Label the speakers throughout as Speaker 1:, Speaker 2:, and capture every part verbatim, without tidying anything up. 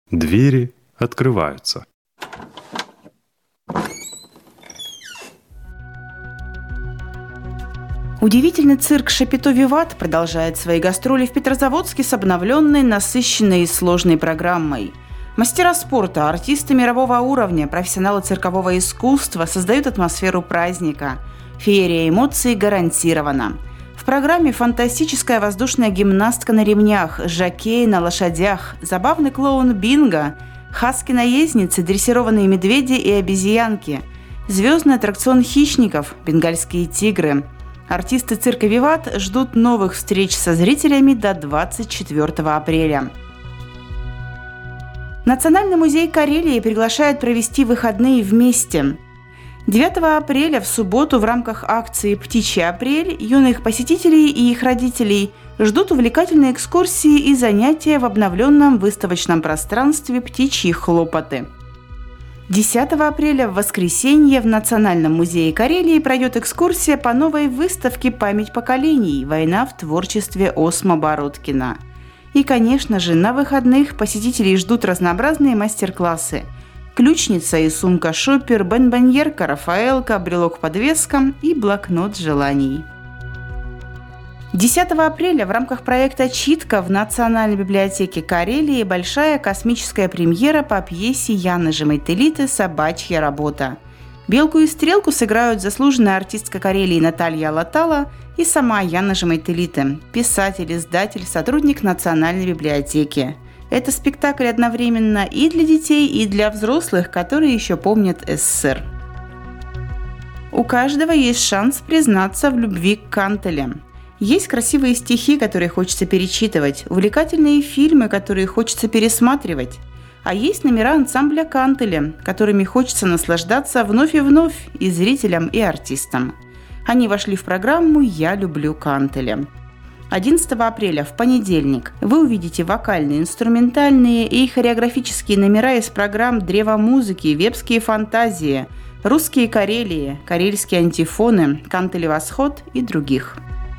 Speaker 1: Двери открываются.
Speaker 2: Удивительный цирк «Шапито Виват» продолжает свои гастроли в Петрозаводске с обновленной, насыщенной и сложной программой. Мастера спорта, артисты мирового уровня, профессионалы циркового искусства создают атмосферу праздника. Феерия эмоций гарантирована. В программе фантастическая воздушная гимнастка на ремнях, жокей на лошадях, забавный клоун Бинго, хаски-наездницы, дрессированные медведи и обезьянки, звездный аттракцион хищников, бенгальские тигры. Артисты цирка «Виват» ждут новых встреч со зрителями до двадцать четвёртого апреля. Национальный музей Карелии приглашает провести выходные вместе. девятого апреля в субботу в рамках акции «Птичий апрель» юных посетителей и их родителей ждут увлекательные экскурсии и занятия в обновленном выставочном пространстве «Птичьи хлопоты». десятого апреля в воскресенье в Национальном музее Карелии пройдет экскурсия по новой выставке «Память поколений. Война в творчестве Осмо Бородкина». И, конечно же, на выходных посетителей ждут разнообразные мастер-классы. Ключница и сумка-шопер, бонбоньерка, рафаэлка, брелок-подвеска и блокнот желаний. десятого апреля в рамках проекта «Читка» в Национальной библиотеке Карелии большая космическая премьера по пьесе Яны Жемайтелиты «Собачья работа». Белку и Стрелку сыграют заслуженная артистка Карелии Наталья Алатала и сама Яна Жемайтелита, писатель, издатель, сотрудник Национальной библиотеки. Это спектакль одновременно и для детей, и для взрослых, которые еще помнят СССР. У каждого есть шанс признаться в любви к Кантеле. Есть красивые стихи, которые хочется перечитывать, увлекательные фильмы, которые хочется пересматривать. А есть номера ансамбля Кантеля, которыми хочется наслаждаться вновь и вновь и зрителям, и артистам. Они вошли в программу «Я люблю Кантеля». одиннадцатого апреля, в понедельник, вы увидите вокальные, инструментальные и хореографические номера из программ «Древо музыки», «Вепские фантазии», «Русские Карелии», «Карельские антифоны», «Кантеле восход» и других.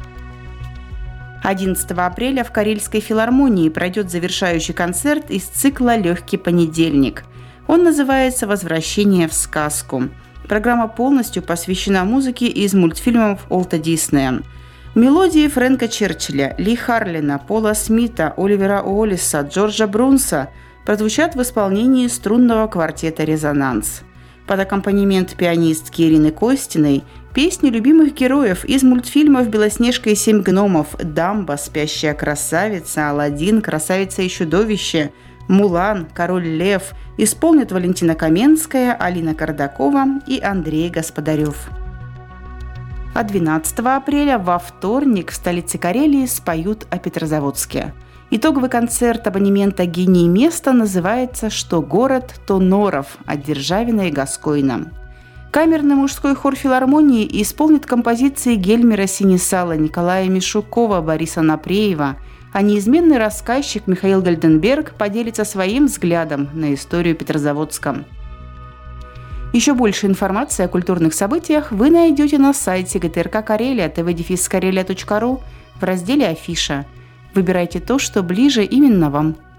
Speaker 2: одиннадцатого апреля в Карельской филармонии пройдет завершающий концерт из цикла «Легкий понедельник». Он называется «Возвращение в сказку». Программа полностью посвящена музыке из мультфильмов Уолта Диснея. Мелодии Фрэнка Черчилля, Ли Харлина, Пола Смита, Оливера Уоллиса, Джорджа Брунса прозвучат в исполнении струнного квартета «Резонанс». Под аккомпанемент пианистки Ирины Костиной песни любимых героев из мультфильмов «Белоснежка и семь гномов», «Дамба», «Спящая красавица», «Аладдин», «Красавица и чудовище», «Мулан», «Король лев» исполнят Валентина Каменская, Алина Кардакова и Андрей Господарев. А двенадцатого апреля во вторник в столице Карелии споют о Петрозаводске. Итоговый концерт абонемента «Гений места» называется «Что город, то норов» от Державина и Гаскойна. Камерный мужской хор филармонии исполнит композиции Гельмера Синесала, Николая Мишукова, Бориса Напреева, а неизменный рассказчик Михаил Гальденберг поделится своим взглядом на историю Петрозаводска. Еще больше информации о культурных событиях вы найдете на сайте гэ тэ эр ка Карелия, тэ вэ дефис карелия точка ру в разделе «Афиша». Выбирайте то, что ближе именно вам.